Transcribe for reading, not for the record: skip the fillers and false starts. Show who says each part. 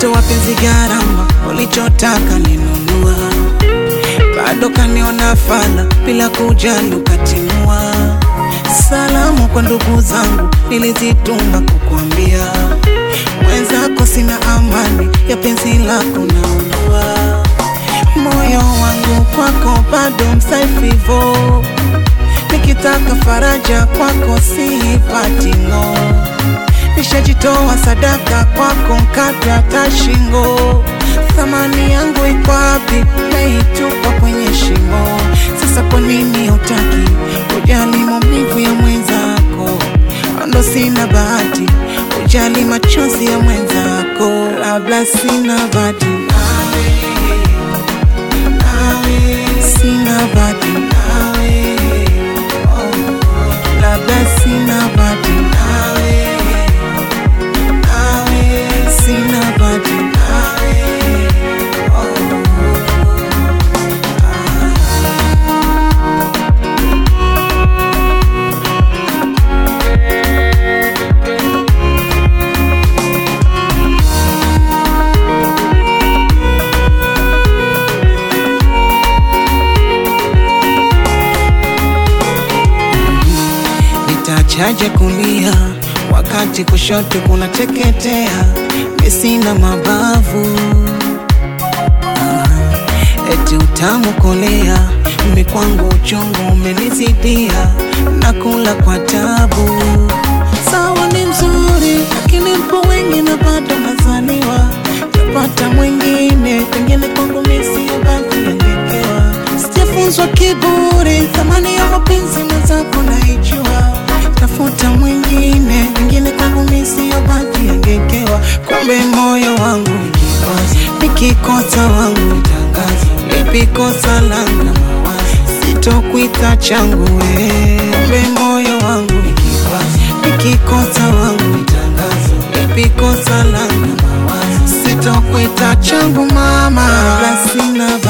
Speaker 1: Nilitoa penzi gharama, ulichotaka ninunua. Bado kaniona fala, bila kujali ukatimua. Salamu kwa ndugu zangu, nilizituma kukuambia. Mwenzako sina amani, ya penzi lako naondoa. Moyo wangu kwako bado msaifivo. Nikitaka faraja kwako sipati ngo. Nishajitoa sadaka kwako mkata tashingo. Thamani yangu iko wapi? Naitupa kwenye shimo. Sasa kwa nini hutaki ujali maumivu ya mwenzako? Ando sina bahati ujali machozi ya mwenzako. Labda sina bahati nawe, sina bahati nawe, labda sina bahati nawe, sina bahati nawe. Nitachaje kulia wakati kushoto kuna teketea? Sina mabavu, eti utamu kolea. Mimi kwangu uchungu umenizidia, nakula kwa tabu. Sawa ni mzuri, lakini mpo wengi na bado nazaniwa. Tapata mwingine, pengine kwangu mimi sio bahati yangekewa. Sijafunzwa kiburi, thamani ya mapenzi mwenzako naijua. Tafuta mwingine, pengine kwangu mimi sio bahati yangekewa. Kumbe moyo wangu nikikosa wangu lipi kosa langu? Sitokuita changu we. Kumbe moyo wangu nikikosa wangu lipi kosa langu? Sitokuita changu mama. Labda sina